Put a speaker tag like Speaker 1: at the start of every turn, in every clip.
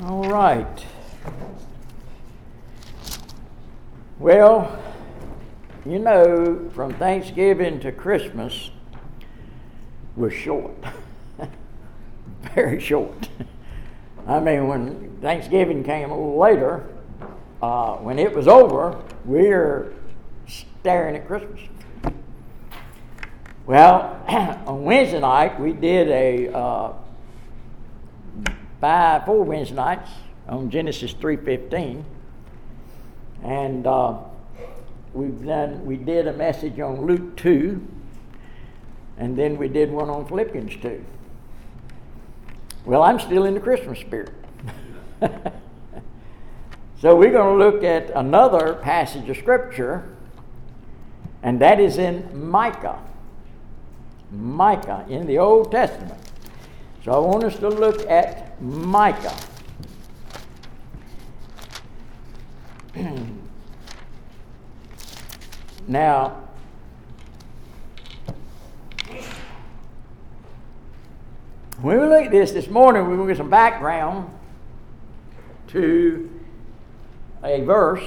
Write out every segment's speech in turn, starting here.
Speaker 1: All right. Well, you know, from Thanksgiving to Christmas was short. Very short. I mean, when Thanksgiving came a little later, when it was over, we were staring at Christmas. Well, on Wednesday night, we did a 4 Wednesday nights on Genesis 3:15, and we did a message on Luke 2, and then we did one on Philippians 2. Well, I'm still in the Christmas spirit. So we're going to look at another passage of Scripture, and that is in Micah. Micah in the Old Testament. So I want us to look at Micah. Now, when we look at this morning, we're going to get some background to a verse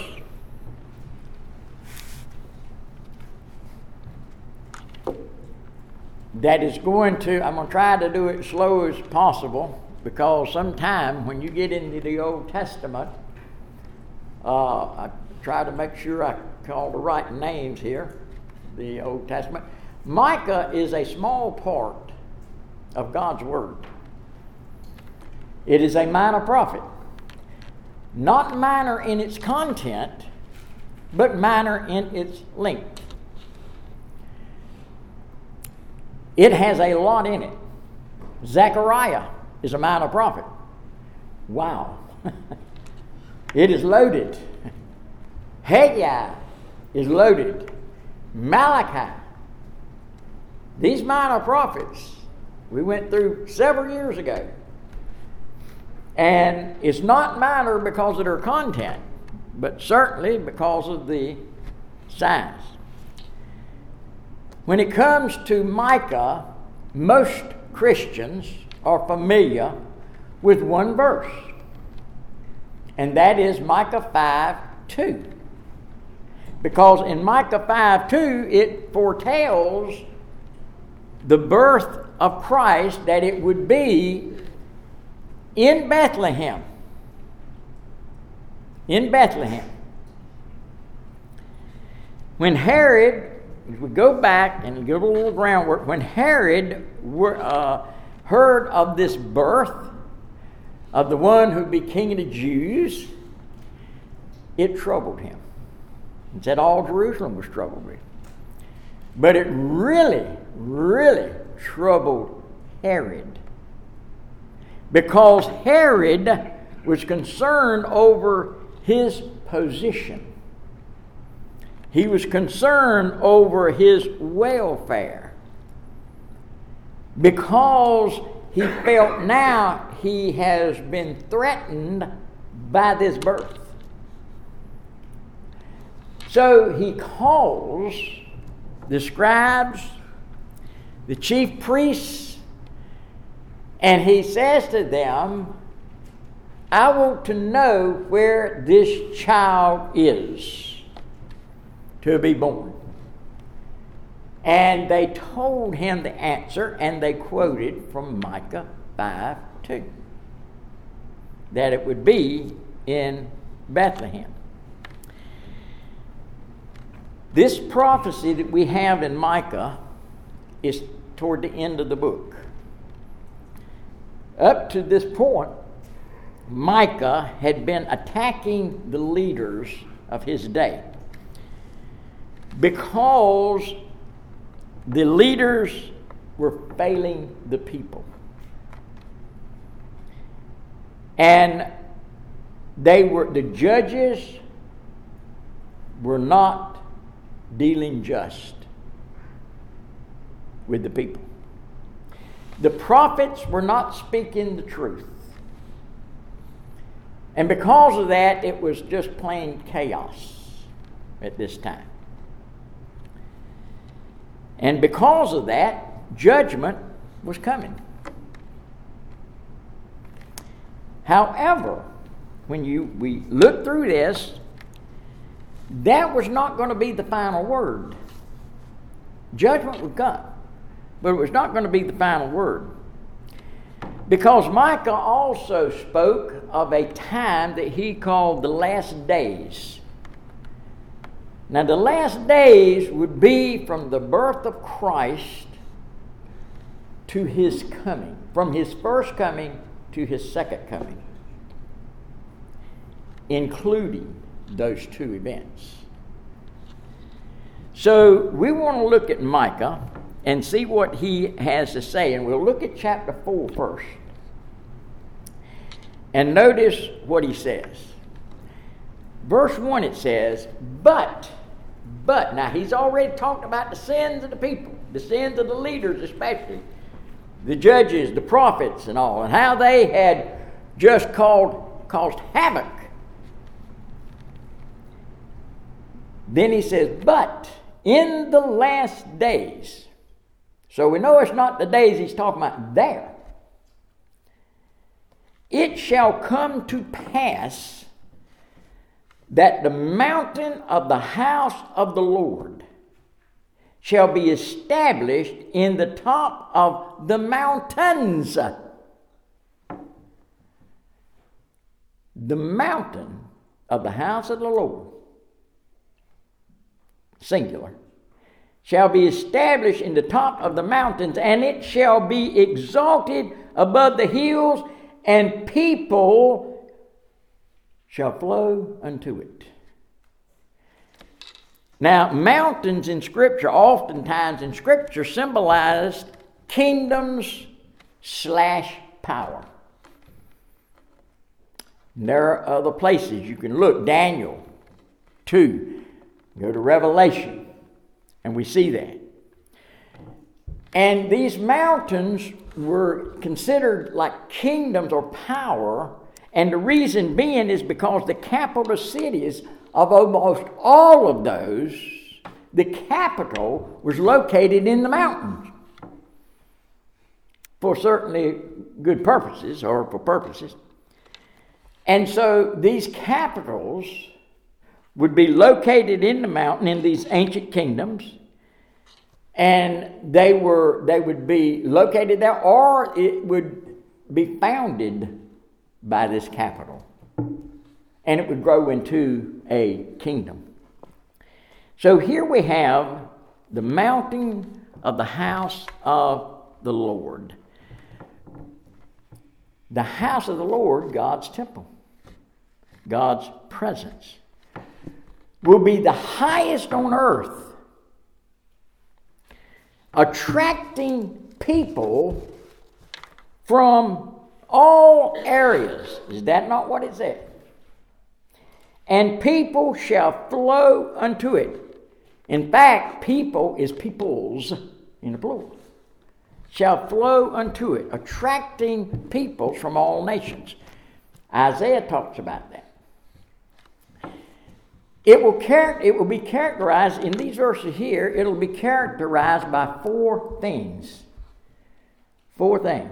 Speaker 1: that is going to, I'm going to try to do it slow as possible, because sometime when you get into the Old Testament, I try to make sure I call the right names here, the Old Testament. Micah is a small part of God's Word. It is a minor prophet. Not minor in its content, but minor in its length. It has a lot in it. Zechariah is a minor prophet. Wow. It is loaded. Haggai is loaded. Malachi. These minor prophets we went through several years ago. And it's not minor because of their content, but certainly because of the size. When it comes to Micah, most Christians are familiar with one verse, and that is Micah 5:2. Because in Micah 5:2, it foretells the birth of Christ, that it would be in Bethlehem. In Bethlehem. When Herod, if we go back and give a little groundwork, when Herod heard of this birth of the one who would be king of the Jews, it troubled him. It said all Jerusalem was troubled with. But it really, really troubled Herod, because Herod was concerned over his position. He was concerned over his welfare, because he felt now he has been threatened by this birth. So he calls the scribes, the chief priests, and he says to them, I want to know where this child is to be born. And they told him the answer, and they quoted from Micah 5:2, that it would be in Bethlehem. This prophecy that we have in Micah is toward the end of the book. Up to this point, Micah had been attacking the leaders of his day, because the leaders were failing the people. And the judges were not dealing just with the people. The prophets were not speaking the truth. And because of that, it was just plain chaos at this time. And because of that, judgment was coming. However, when we look through this, that was not going to be the final word. Judgment would come, but it was not going to be the final word. Because Micah also spoke of a time that he called the last days. Now, the last days would be from the birth of Christ to his coming, from his first coming to his second coming, including those two events. So we want to look at Micah and see what he has to say. And we'll look at chapter 4 first. And notice what he says. Verse 1 it says, but, now he's already talked about the sins of the people, the sins of the leaders especially, the judges, the prophets and all, and how they had just caused havoc. Then he says, but in the last days. So we know it's not the days he's talking about there. It shall come to pass that the mountain of the house of the Lord shall be established in the top of the mountains. The mountain of the house of the Lord, singular, shall be established in the top of the mountains, and it shall be exalted above the hills, and people shall flow unto it. Now, mountains in Scripture, oftentimes in Scripture, symbolize kingdoms / power. And there are other places you can look. Daniel 2. Go to Revelation, and we see that. And these mountains were considered like kingdoms or power, and the reason being is because the capital cities of almost all of those, the capital was located in the mountains for certainly good purposes or for purposes. And so these capitals would be located in the mountain in these ancient kingdoms, and they would be located there, or it would be founded by this capital, and it would grow into a kingdom. So here we have the mountain of the house of the Lord. The house of the Lord, God's temple, God's presence, will be the highest on earth, attracting people from all areas. Is that not what it said? And people shall flow unto it. In fact, people is peoples in the plural. Shall flow unto it, attracting peoples from all nations. Isaiah talks about that. It will be characterized, in these verses here, it'll be characterized by four things. Four things.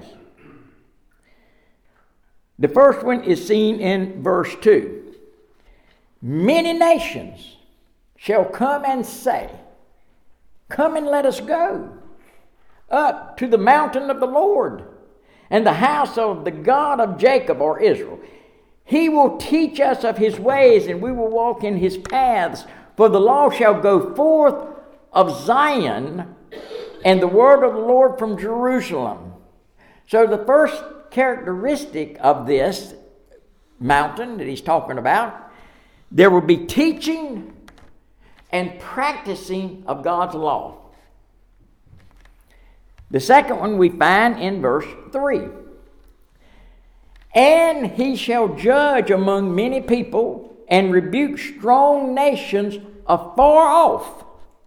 Speaker 1: The first one is seen in verse 2. Many nations shall come and say, come and let us go up to the mountain of the Lord and the house of the God of Jacob, or Israel. He will teach us of his ways, and we will walk in his paths. For the law shall go forth of Zion, and the word of the Lord from Jerusalem. So the first characteristic of this mountain that he's talking about, there will be teaching and practicing of God's law. The second one we find in verse 3. And he shall judge among many people and rebuke strong nations afar off.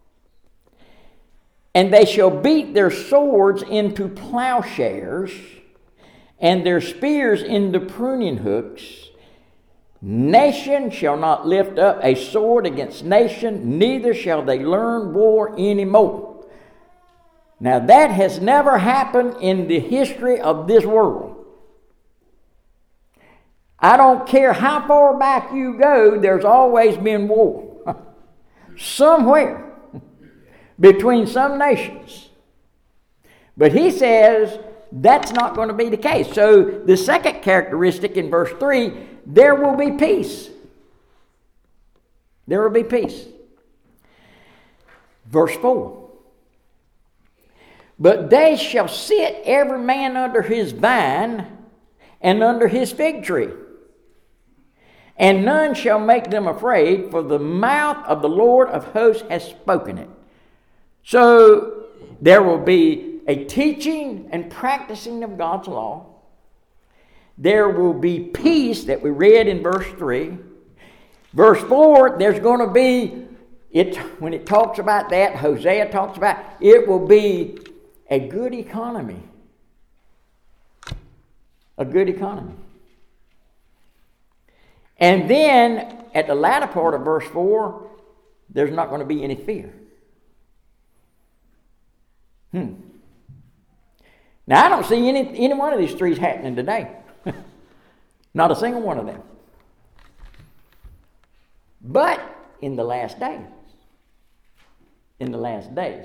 Speaker 1: And they shall beat their swords into plowshares and their spears into pruning hooks. Nation shall not lift up a sword against nation, neither shall they learn war anymore. Now that has never happened in the history of this world. I don't care how far back you go, there's always been war. Somewhere between some nations. But he says that's not going to be the case. So the second characteristic in verse 3, there will be peace. There will be peace. Verse 4. But they shall sit every man under his vine and under his fig tree. And none shall make them afraid, for the mouth of the Lord of hosts has spoken it. So there will be a teaching and practicing of God's law. There will be peace that we read in verse 3. Verse 4, there's going to be, when it talks about that, Hosea talks about, it will be a good economy. A good economy. And then, at the latter part of verse 4, there's not going to be any fear. Now, I don't see any one of these three happening today. Not a single one of them. But in the last days. In the last days.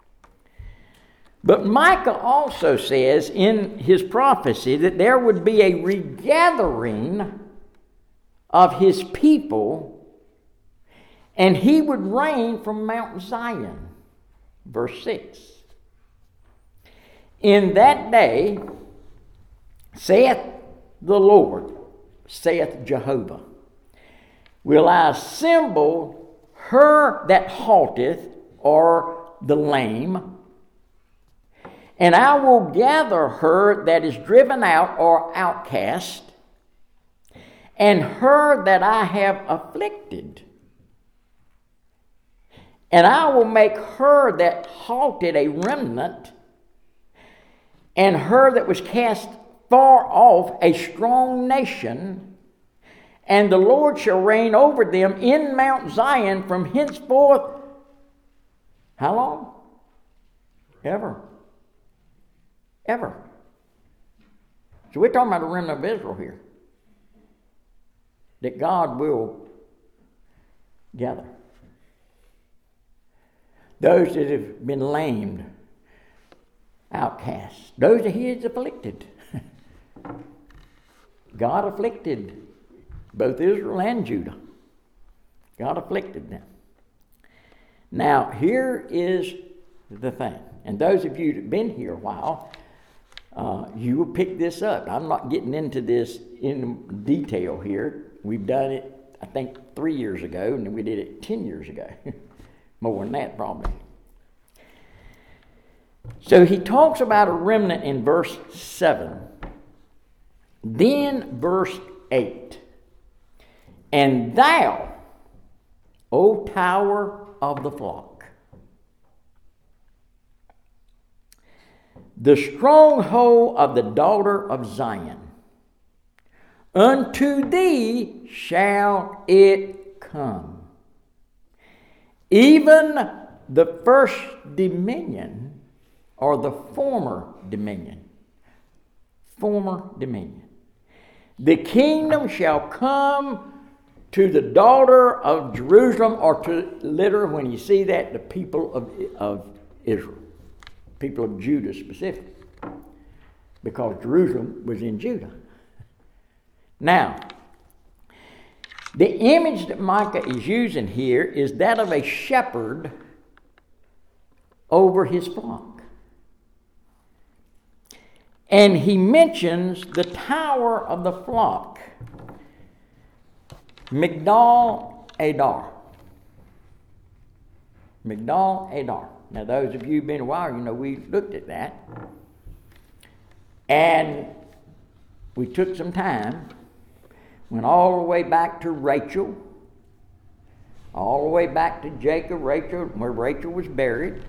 Speaker 1: But Micah also says in his prophecy that there would be a regathering of his people, and he would reign from Mount Zion. Verse 6. In that day, saith the Lord, saith Jehovah, will I assemble her that halteth, or the lame, and I will gather her that is driven out, or outcast, and her that I have afflicted. And I will make her that halted a remnant, and her that was cast far off a strong nation. And the Lord shall reign over them in Mount Zion from henceforth. How long? Ever. Ever. So we're talking about the remnant of Israel here. That God will gather. Those that have been lamed, outcasts, those that he has afflicted. God afflicted both Israel and Judah. God afflicted them. Now, here is the thing. And those of you that have been here a while, you will pick this up. I'm not getting into this in detail here. We've done it, I think, 3 years ago, and we did it 10 years ago. More than that, probably. So he talks about a remnant in verse 7. Then verse 8. And thou, O tower of the flock, the stronghold of the daughter of Zion, unto thee shall it come. Even the first dominion, or the former dominion. Former dominion. The kingdom shall come to the daughter of Jerusalem, or to, literally, when you see that, the people of Israel. People of Judah specifically. Because Jerusalem was in Judah. Now, the image that Micah is using here is that of a shepherd over his flock. And he mentions the tower of the flock, Migdal Adar. Migdal Adar. Now, those of you who've been a while, you know we looked at that. And we took some time, went all the way back to Rachel, all the way back to Jacob, Rachel, where Rachel was buried,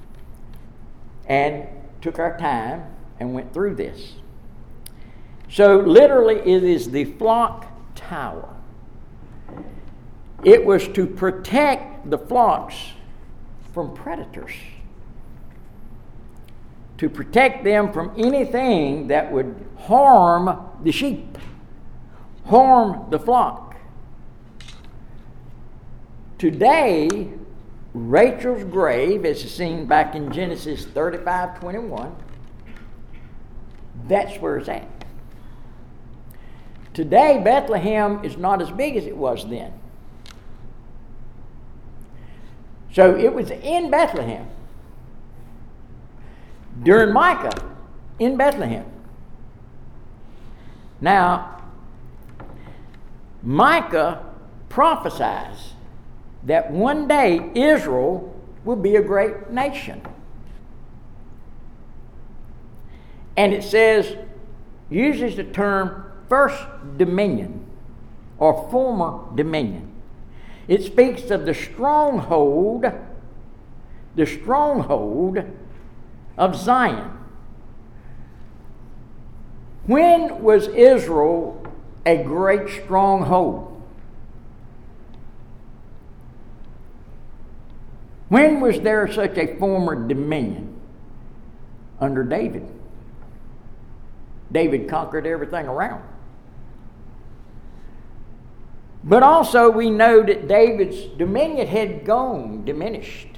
Speaker 1: and took our time and went through this. So literally it is the flock tower. It was to protect the flocks from predators. To protect them from anything that would harm the sheep, harm the flock. Today, Rachel's grave, as is seen back in Genesis 35:21, that's where it's at. Today, Bethlehem is not as big as it was then. So it was in Bethlehem. During Micah, in Bethlehem. Now, Micah prophesies that one day Israel will be a great nation. And it says, uses the term first dominion or former dominion. It speaks of the stronghold of Zion. When was Israel a great stronghold? When was there such a former dominion? Under David. David conquered everything around. But also we know that David's dominion had diminished.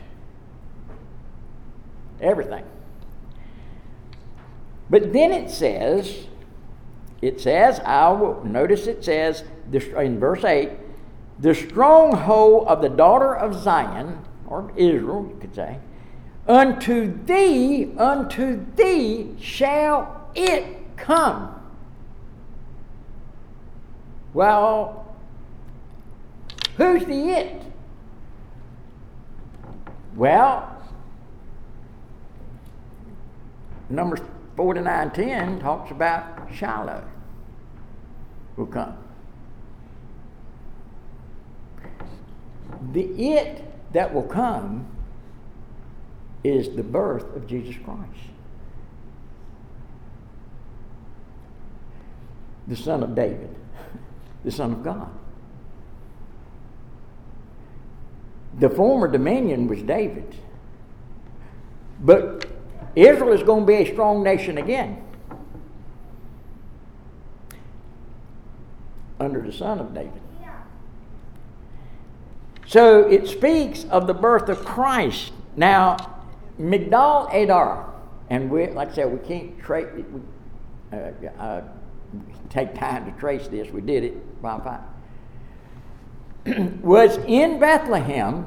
Speaker 1: Everything. But then it says, in verse 8, the stronghold of the daughter of Zion, or Israel, you could say, unto thee shall it come. Well, who's the it? Well, Numbers 49:10 talks about Shiloh will come. The it that will come is the birth of Jesus Christ, the Son of David, the Son of God. The former dominion was David, but Israel is going to be a strong nation again under the Son of David. So it speaks of the birth of Christ. Now, Migdal Adar, and like I said, we can't take time to trace this. We did it by five. Was in Bethlehem,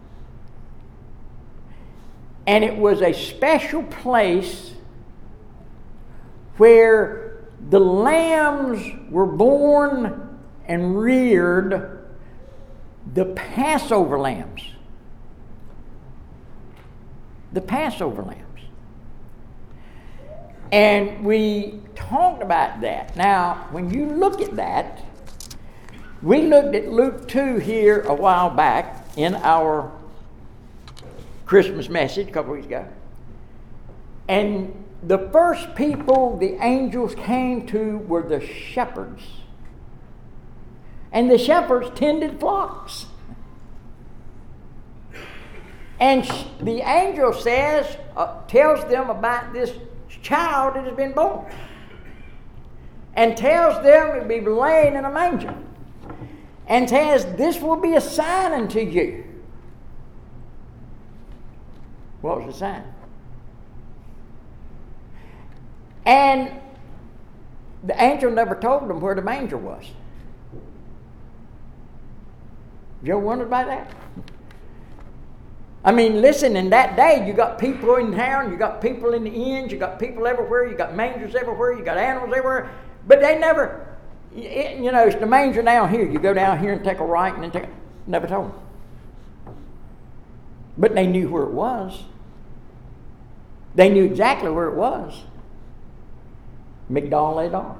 Speaker 1: and it was a special place where the lambs were born and reared, the Passover lambs. The Passover lambs. And we talked about that. Now, when you look at that, we looked at Luke 2 here a while back in our Christmas message a couple weeks ago. And the first people the angels came to were the shepherds. And the shepherds tended flocks. And the angel tells them about this child that has been born. And tells them to be laying in a manger. And says, this will be a sign unto you. What was the sign? And the angel never told them where the manger was. You ever wondered about that? I mean, listen, in that day, you got people in town, you got people in the inns, you got people everywhere, you got mangers everywhere, you got animals everywhere, but they never, it's the manger down here. You go down here and take a right and then never told them. But they knew where it was. They knew exactly where it was. Migdal Adar.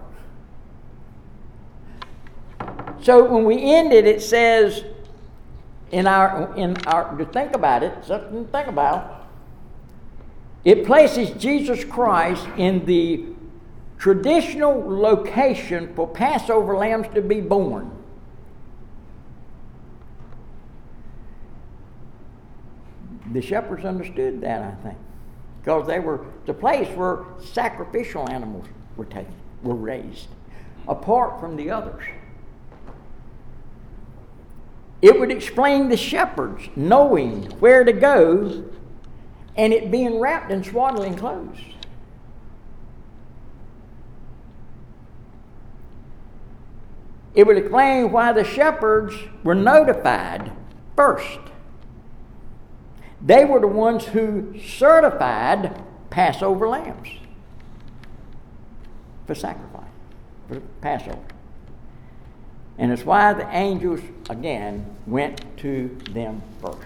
Speaker 1: So when we ended, it says in our to think about it, something to think about. It places Jesus Christ in the traditional location for Passover lambs to be born. The shepherds understood that, I think, because they were the place where sacrificial animals were raised, apart from the others. It would explain the shepherds knowing where to go and it being wrapped in swaddling clothes. It would explain why the shepherds were notified first. They were the ones who certified Passover lambs for sacrifice, for Passover. And it's why the angels, again, went to them first.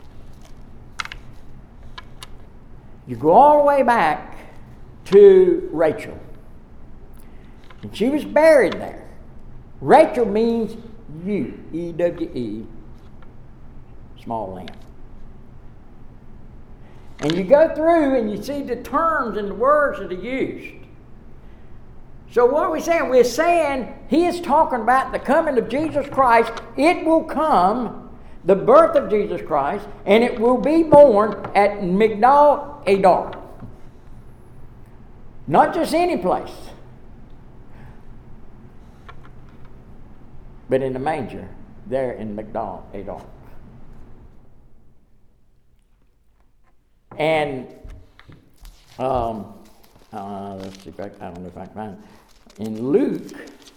Speaker 1: You go all the way back to Rachel. And she was buried there. Rachel means ewe, E-W-E, small lamb. And you go through and you see the terms and the words that are used. So what are we saying? We're saying he is talking about the coming of Jesus Christ. It will come, the birth of Jesus Christ, and it will be born at Migdal Adar. Not just any place, but in the manger there in Migdal Adar. And let's see if I don't know if I can find it. In Luke,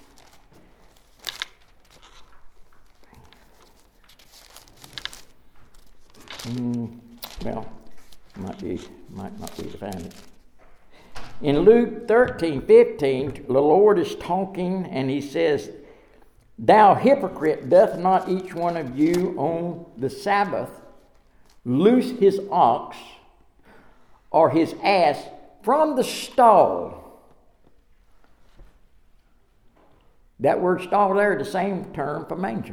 Speaker 1: might not be to find it. In Luke 13:15, the Lord is talking and he says, "Thou hypocrite, doth not each one of you on the Sabbath loose his ox or his ass from the stall?" That word stall there is the same term for manger.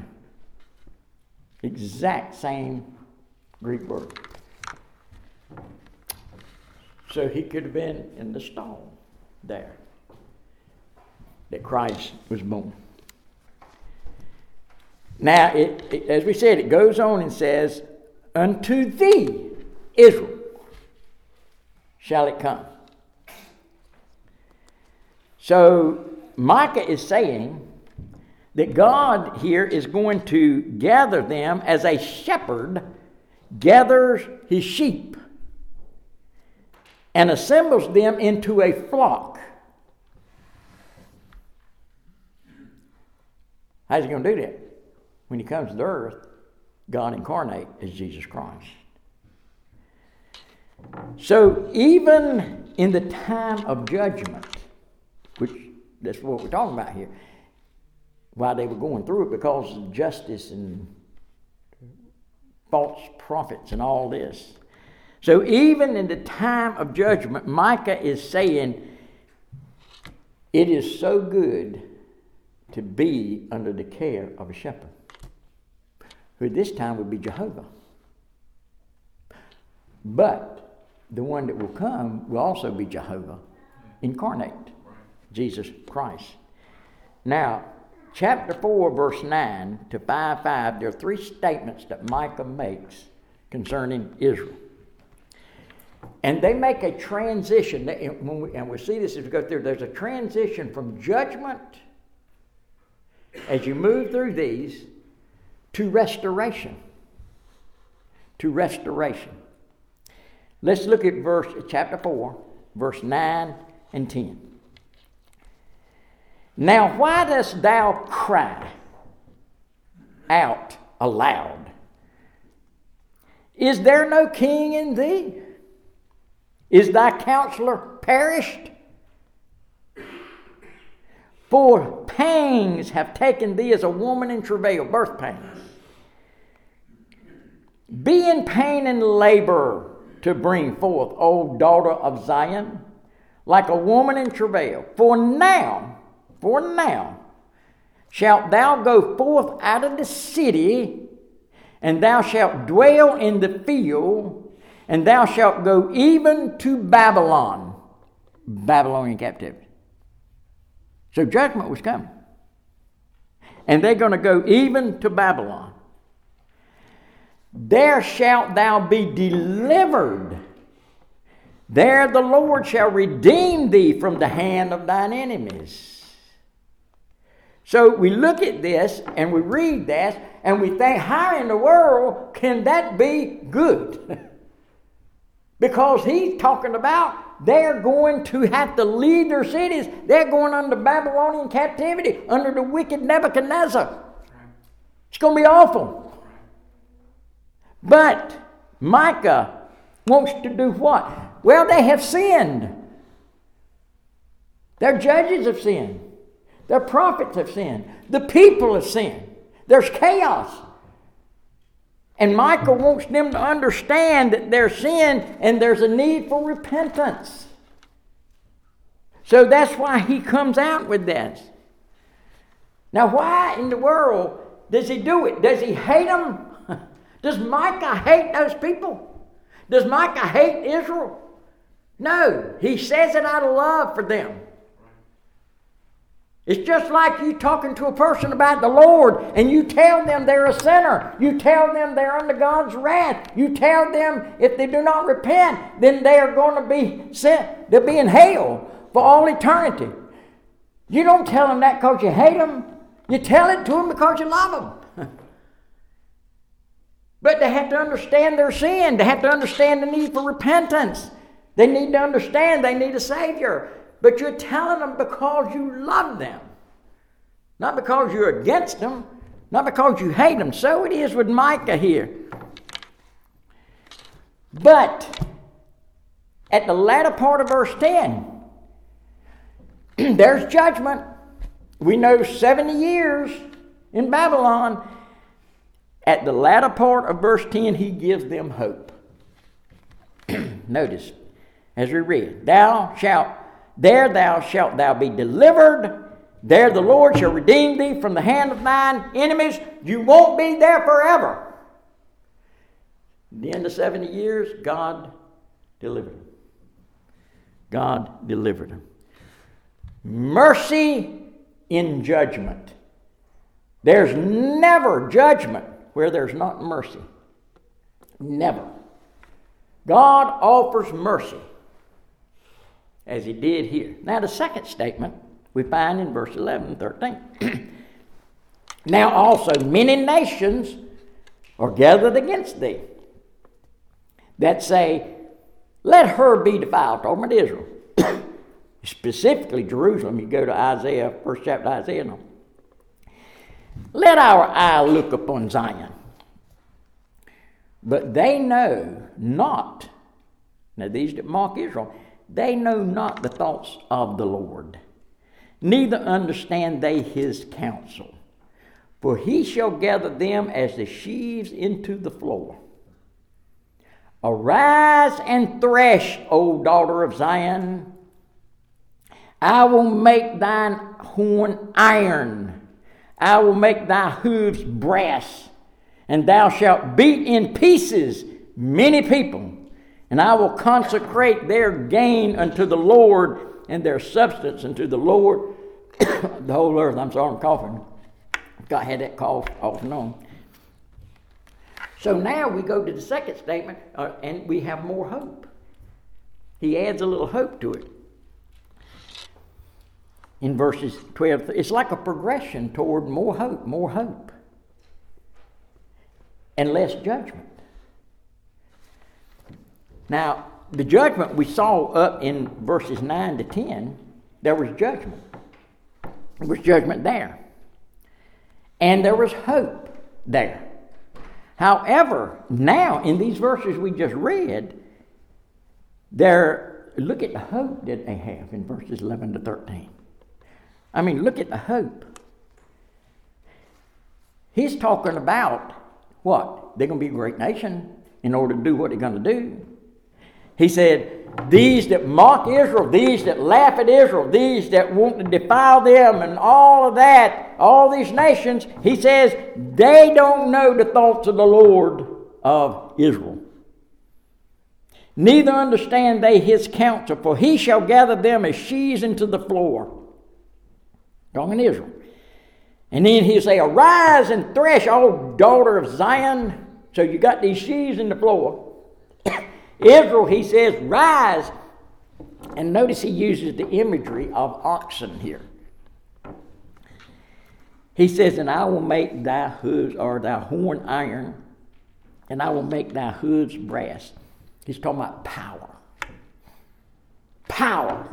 Speaker 1: Exact same Greek word. So he could have been in the stall there that Christ was born. Now, as we said, it goes on and says, "Unto thee, Israel, shall it come." So Micah is saying that God here is going to gather them as a shepherd gathers his sheep and assembles them into a flock. How's he going to do that? When he comes to earth, God incarnate as Jesus Christ. So even in the time of judgment, which that's what we're talking about here, while they were going through it because of justice and false prophets and all this. So even in the time of judgment, Micah is saying, it is so good to be under the care of a shepherd, who at this time would be Jehovah. But the one that will come will also be Jehovah incarnate, Jesus Christ. Now, chapter 4, verse 9 to 5:5, there are three statements that Micah makes concerning Israel. And they make a transition, and we'll see this as we go through. There's a transition from judgment, as you move through these, to restoration. To restoration. Let's look at chapter 4, verse 9 and 10. "Now why dost thou cry out aloud? Is there no king in thee? Is thy counselor perished? For pangs have taken thee as a woman in travail," birth pangs. "Be in pain and labor to bring forth, O daughter of Zion, like a woman in travail. For now shalt thou go forth out of the city, and thou shalt dwell in the field, and thou shalt go even to Babylon." Babylonian captivity. So judgment was coming. And they're going to go even to Babylon. "There shalt thou be delivered. There the Lord shall redeem thee from the hand of thine enemies." So we look at this and we read this and we think, how in the world can that be good? Because he's talking about they're going to have to leave their cities. They're going under Babylonian captivity, under the wicked Nebuchadnezzar. It's going to be awful. But Micah wants to do what? Well, they have sinned. Their judges have sinned. Their prophets have sinned. The people have sinned. There's chaos. And Micah wants them to understand that there's sin and there's a need for repentance. So that's why he comes out with this. Now, why in the world does he do it? Does he hate them? Does Micah hate those people? Does Micah hate Israel? No, he says it out of love for them. It's just like you talking to a person about the Lord and you tell them they're a sinner. You tell them they're under God's wrath. You tell them if they do not repent, then they are going to be sent. They'll be in hell for all eternity. You don't tell them that because you hate them. You tell it to them because you love them. But they have to understand their sin. They have to understand the need for repentance. They need to understand they need a Savior. But you're telling them because you love them. Not because you're against them. Not because you hate them. So it is with Micah here. But at the latter part of verse 10, there's judgment. We know 70 years in Babylon. At the latter part of verse 10, he gives them hope. Notice, as we read, thou shalt be delivered. There the Lord shall redeem thee from the hand of thine enemies. You won't be there forever. At the end of 70 years, God delivered them. God delivered them. Mercy in judgment. There's never judgment where there's not mercy. Never. God offers mercy, as he did here. Now the second statement we find in verse 11 and 13. Now also many nations are gathered against thee, that say, let her be defiled, talking about Israel. Specifically Jerusalem. You go to Isaiah, first chapter of Isaiah. No. Let our eye look upon Zion. But they know not, now these that mock Israel, they know not the thoughts of the Lord, neither understand they his counsel. For he shall gather them as the sheaves into the floor. Arise and thresh, O daughter of Zion. I will make thine horn iron. I will make thy hooves brass. And thou shalt beat in pieces many people. And I will consecrate their gain unto the Lord, and their substance unto the Lord. The whole earth. I'm sorry, I'm coughing. I had that cough off and on. So now we go to the second statement, and we have more hope. He adds a little hope to it. In verses 12, it's like a progression toward more hope, and less judgment. Now, the judgment we saw up in verses 9 to 10, there was judgment. There was judgment there. And there was hope there. However, now in these verses we just read, look at the hope that they have in verses 11 to 13. I mean, look at the hope. He's talking about what? They're going to be a great nation in order to do what they're going to do. He said, these that mock Israel, these that laugh at Israel, these that want to defile them and all of that, all these nations, he says, they don't know the thoughts of the Lord of Israel. Neither understand they his counsel, for he shall gather them as sheaves into the floor. Talking Israel. And then he'll say, arise and thresh, O daughter of Zion. So you got these sheaves in the floor. Israel, he says, rise. And notice he uses the imagery of oxen here. He says, and I will make thy hooves, or thy horn iron, and I will make thy hooves brass. He's talking about power. Power.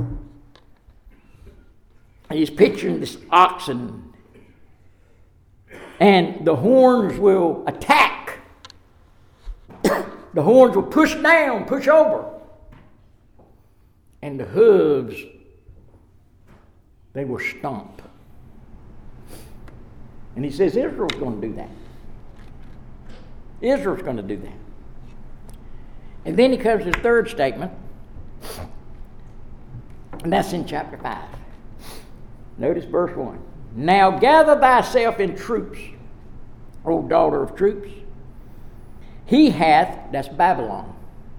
Speaker 1: He's picturing this oxen. And the horns will attack. The horns will push down, push over. And the hooves, they will stomp. And he says Israel's going to do that. Israel's going to do that. And then he comes to the third statement. And that's in chapter 5. Notice verse 1. Now gather thyself in troops, O daughter of troops. He hath, that's Babylon.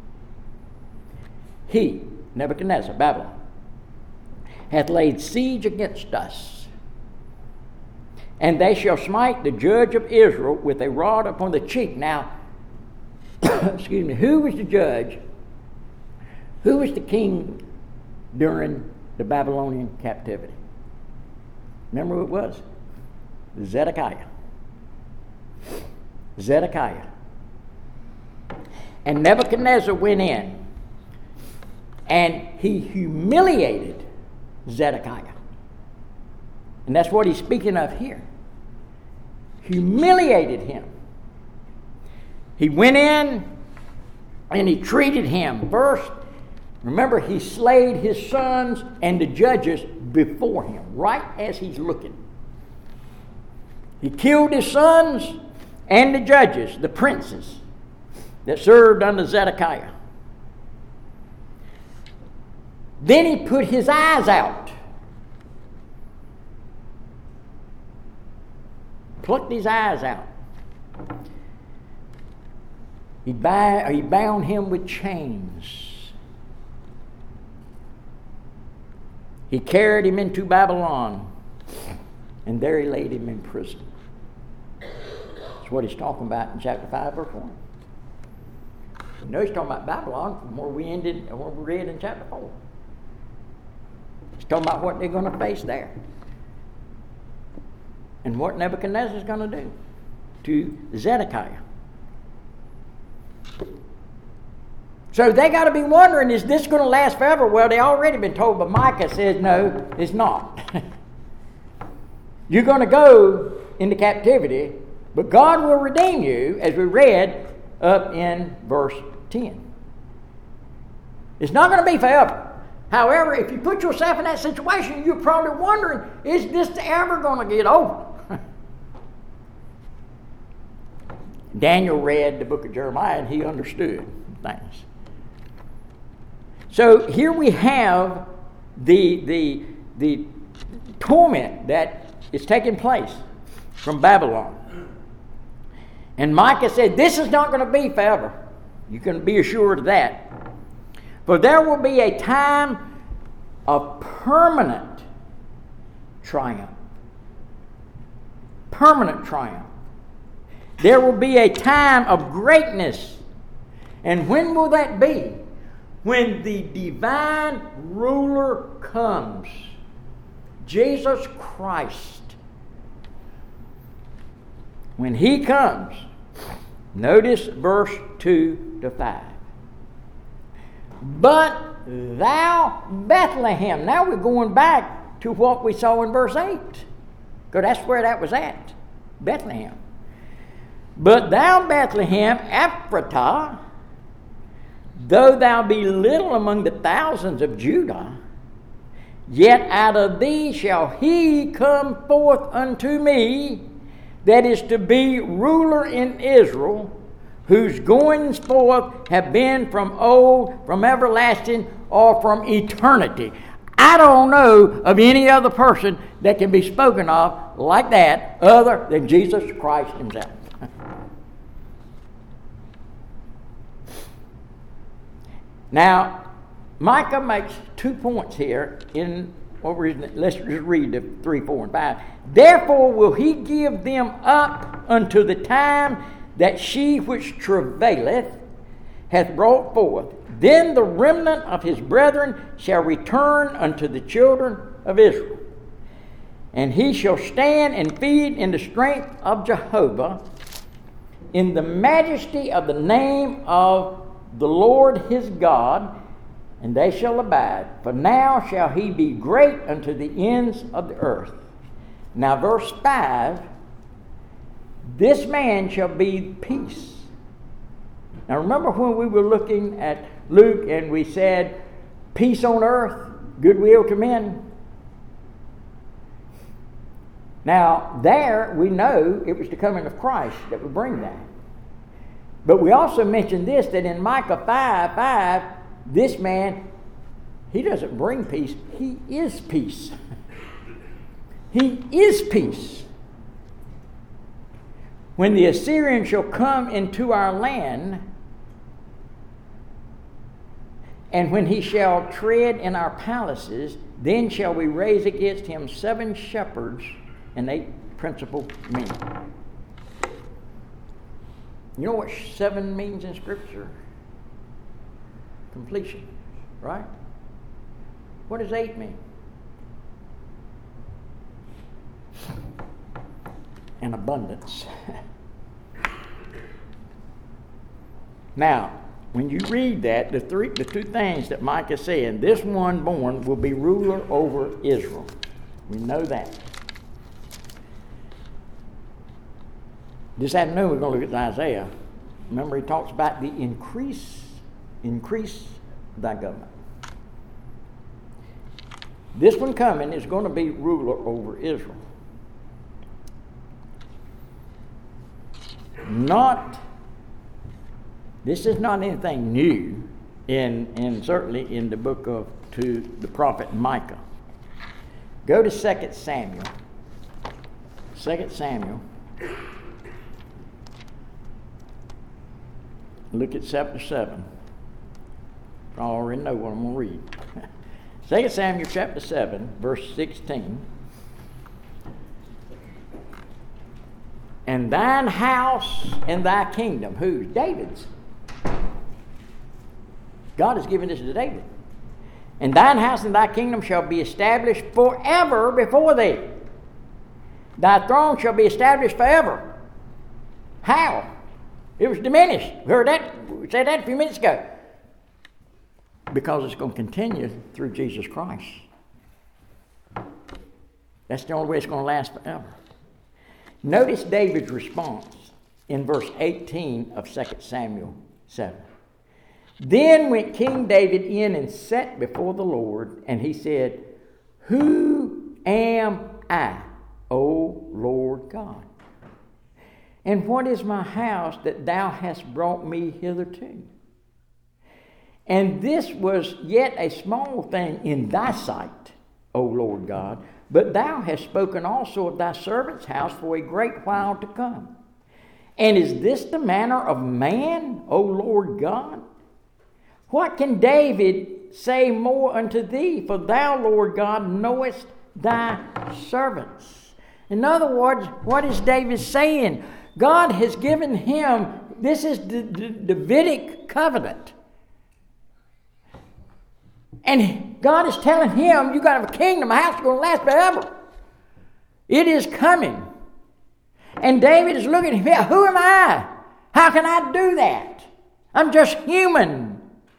Speaker 1: He, Nebuchadnezzar, Babylon, hath laid siege against us. And they shall smite the judge of Israel with a rod upon the cheek. Now, excuse me, who was the judge? Who was the king during the Babylonian captivity? Remember who it was? Zedekiah. Zedekiah. And Nebuchadnezzar went in and he humiliated Zedekiah. And that's what he's speaking of here. Humiliated him. He went in and he treated him. First, remember, he slayed his sons and the judges before him, right as he's looking. He killed his sons and the judges, the princes that served under Zedekiah. Then he put his eyes out. Plucked his eyes out. He bound him with chains. He carried him into Babylon, and there he laid him in prison. That's what he's talking about in chapter 5, verse 1. You know he's talking about Babylon from where we ended and where we read in chapter 4. He's talking about what they're going to face there. And what Nebuchadnezzar is going to do to Zedekiah. So they got to be wondering, is this going to last forever? Well, they already been told, but Micah says, no, it's not. You're going to go into captivity, but God will redeem you, as we read up in verse 10. It's not going to be forever. However, if you put yourself in that situation, you're probably wondering, is this ever going to get over? Daniel read the book of Jeremiah and he understood things. So here we have the torment that is taking place from Babylon. And Micah said, this is not going to be forever. You can be assured of that. For there will be a time of permanent triumph. Permanent triumph. There will be a time of greatness. And when will that be? When the divine ruler comes. Jesus Christ. When he comes. Notice verse 2 to 5. But thou, Bethlehem. Now we're going back to what we saw in verse 8. Because that's where that was at. Bethlehem. But thou, Bethlehem, Ephratah, though thou be little among the thousands of Judah, yet out of thee shall he come forth unto me, that is to be ruler in Israel, whose goings forth have been from old, from everlasting, or from eternity. I don't know of any other person that can be spoken of like that other than Jesus Christ himself. Now, Micah makes 2 points here in what we're reading. Let's just read the 3, 4, and 5. Therefore will he give them up unto the time that she which travaileth hath brought forth. Then the remnant of his brethren shall return unto the children of Israel. And he shall stand and feed in the strength of Jehovah, in the majesty of the name of the Lord his God, and they shall abide. For now shall he be great unto the ends of the earth. Now verse 5, this man shall be peace. Now remember when we were looking at Luke and we said, peace on earth, goodwill to men. Now there we know it was the coming of Christ that would bring that. But we also mentioned this, that in Micah 5:5, this man, he doesn't bring peace, he is peace. He is peace. When the Assyrian shall come into our land, and when he shall tread in our palaces, then shall we raise against him 7 shepherds and 8 principal men. You know what 7 means in Scripture? Completion, right? What does 8 mean? An abundance. Now, when you read that, the 2 things that Micah is saying, this one born will be ruler over Israel. We know that. This afternoon we're going to look at Isaiah. Remember, he talks about the increase thy government. This one coming is going to be ruler over Israel. This is not anything new in certainly in the book of to the prophet Micah. Go to 2 Samuel. 2 Samuel. Look at chapter 7. I already know what I'm going to read. 2 Samuel chapter 7, verse 16. And thine house and thy kingdom. Whose? David's. God has given this to David. And thine house and thy kingdom shall be established forever before thee. Thy throne shall be established forever. How? It was diminished. We heard that. We said that a few minutes ago. Because it's going to continue through Jesus Christ. That's the only way it's going to last forever. Notice David's response in verse 18 of 2 Samuel 7. Then went King David in and sat before the Lord, and he said, Who am I, O Lord God? And what is my house that thou hast brought me hitherto? And this was yet a small thing in thy sight, O Lord God, but thou hast spoken also of thy servant's house for a great while to come. And is this the manner of man, O Lord God? What can David say more unto thee? For thou, Lord God, knowest thy servants. In other words, what is David saying? God has given him, this is the Davidic covenant. And God is telling him, you got to have a kingdom, a house going to last forever. It is coming. And David is looking at him, who am I? How can I do that? I'm just human.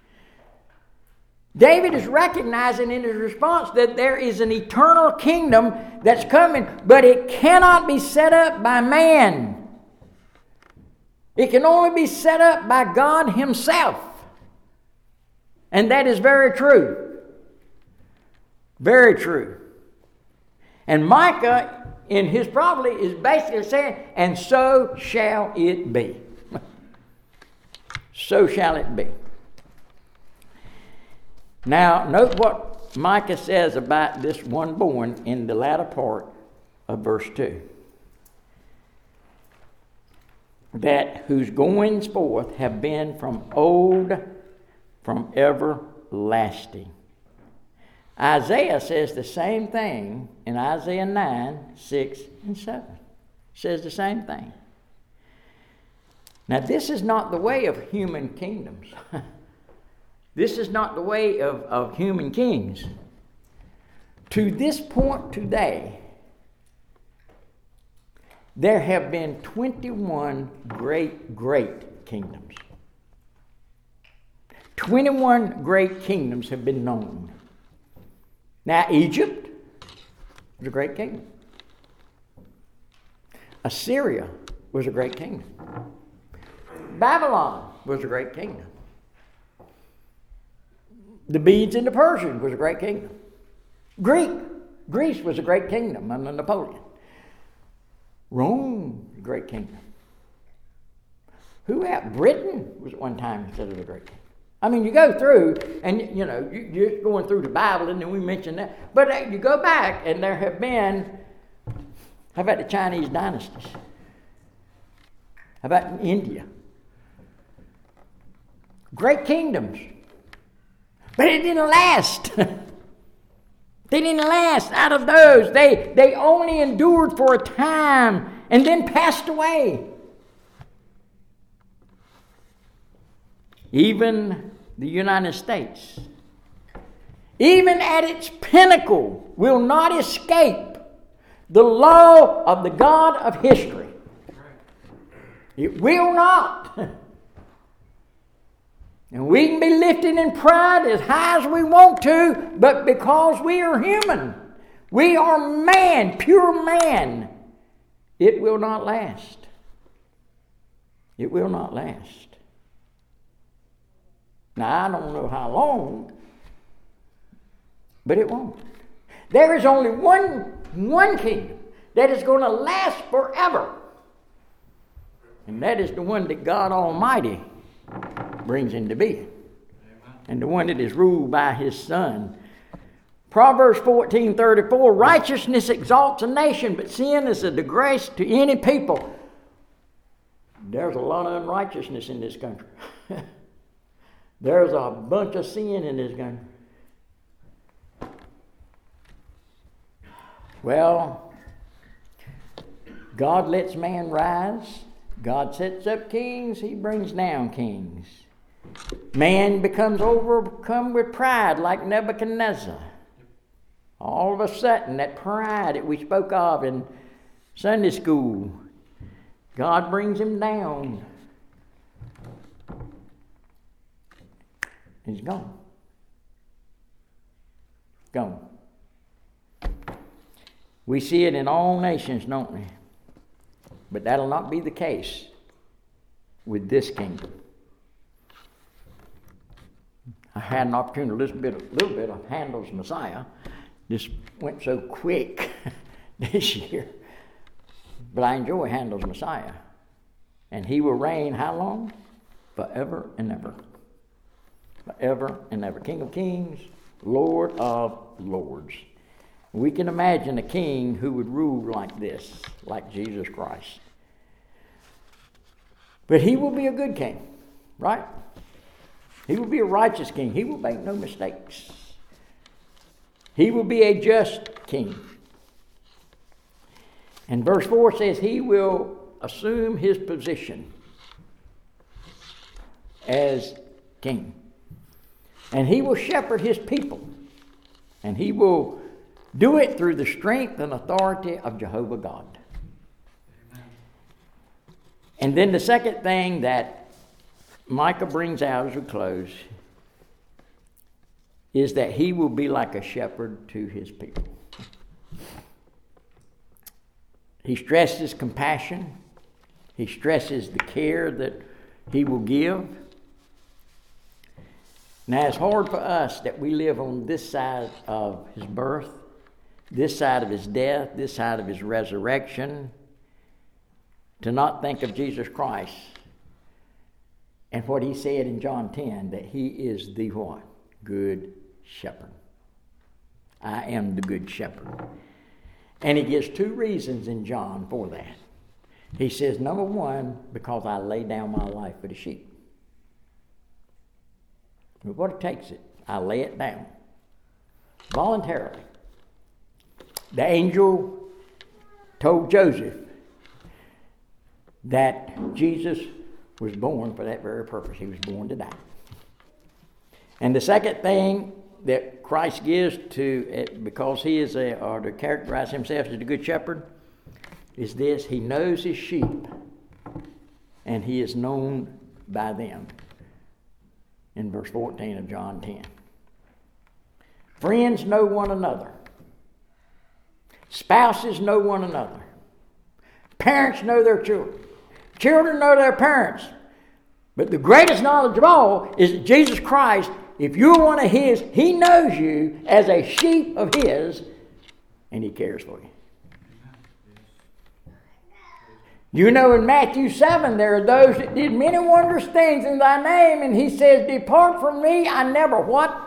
Speaker 1: David is recognizing in his response that there is an eternal kingdom that's coming, but it cannot be set up by man. It can only be set up by God himself. And that is very true. Very true. And Micah, in his probably, is basically saying, and so shall it be. So shall it be. Now, note what Micah says about this one born in the latter part of verse 2. That whose goings forth have been from old, from everlasting. Isaiah says the same thing in Isaiah 9, 6, and 7. It says the same thing. Now, this is not the way of human kingdoms. This is not the way of human kings. To this point today, there have been 21 great kingdoms. 21 great kingdoms have been known. Now, Egypt was a great kingdom. Assyria was a great kingdom. Babylon was a great kingdom. The Medes and the Persians was a great kingdom. Greece was a great kingdom under Napoleon. Rome, a great kingdom. Who else? Britain was at one time considered a great kingdom. I mean, you go through, and you're going through the Bible, and then we mentioned that. But you go back, and there have been, how about the Chinese dynasties? How about in India? Great kingdoms. But it didn't last. They didn't last. Out of those, they only endured for a time and then passed away. Even the United States, even at its pinnacle, will not escape the law of the God of history. It will not. And we can be lifted in pride as high as we want to, but because we are human, we are man, pure man, it will not last. It will not last. Now, I don't know how long, but it won't. There is only one kingdom that is going to last forever. And that is the one that God Almighty brings into being. And the one that is ruled by His Son. Proverbs 14:34, righteousness exalts a nation, but sin is a disgrace to any people. There's a lot of unrighteousness in this country. There's a bunch of sin in this country. Well, God lets man rise. God sets up kings. He brings down kings. Man becomes overcome with pride like Nebuchadnezzar. All of a sudden, that pride that we spoke of in Sunday school, God brings him down. He's gone. Gone. We see it in all nations, don't we? But that'll not be the case with this kingdom. I had an opportunity to listen a little bit of Handel's Messiah. This went so quick this year. But I enjoy Handel's Messiah. And he will reign how long? Forever and ever. Forever and ever. King of kings, Lord of lords. We can imagine a king who would rule like this, like Jesus Christ. But he will be a good king, right? He will be a righteous king. He will make no mistakes. He will be a just king. And verse 4 says he will assume his position as king. And he will shepherd his people. And he will do it through the strength and authority of Jehovah God. Amen. And then the second thing that Micah brings out as we close is that he will be like a shepherd to his people. He stresses compassion. He stresses the care that he will give. Now, it's hard for us that we live on this side of his birth, this side of his death, this side of his resurrection, to not think of Jesus Christ and what he said in John 10, that he is the what? Good shepherd. I am the good shepherd. And he gives two reasons in John for that. He says, number one, because I lay down my life for the sheep. What it takes it, I lay it down voluntarily. The angel told Joseph that Jesus was born for that very purpose. He was born to die. And the second thing that Christ gives to it, because he is or to characterize himself as the good shepherd, is this: He knows His sheep, and He is known by them. In verse 14 of John 10. Friends know one another. Spouses know one another. Parents know their children. Children know their parents. But the greatest knowledge of all is that Jesus Christ, if you're one of His, He knows you as a sheep of His, and He cares for you. You know, in Matthew 7, there are those that did many wondrous things in Thy name, and He says, depart from me, I never what?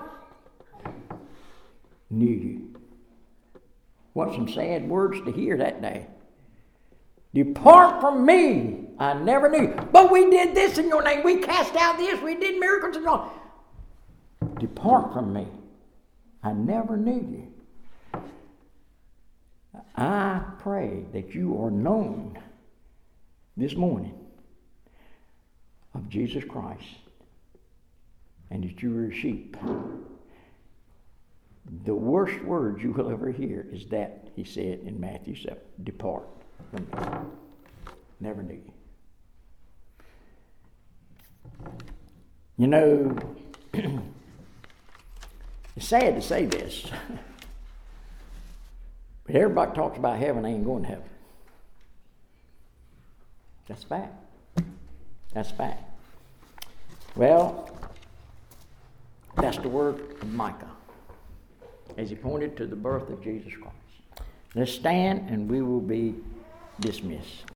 Speaker 1: Knew you. What some sad words to hear that day. Depart from me, I never knew you. But we did this in your name. We cast out this. We did miracles and all. Depart from me, I never knew you. I pray that you are known this morning of Jesus Christ, and that you are a sheep. The worst words you will ever hear is that He said in Matthew 7, depart from me. Never knew you. You know, it's sad to say this, but everybody talks about heaven, ain't going to heaven. That's fact. That's fact. Well, that's the word of Micah as he pointed to the birth of Jesus Christ. Let's stand and we will be dismissed.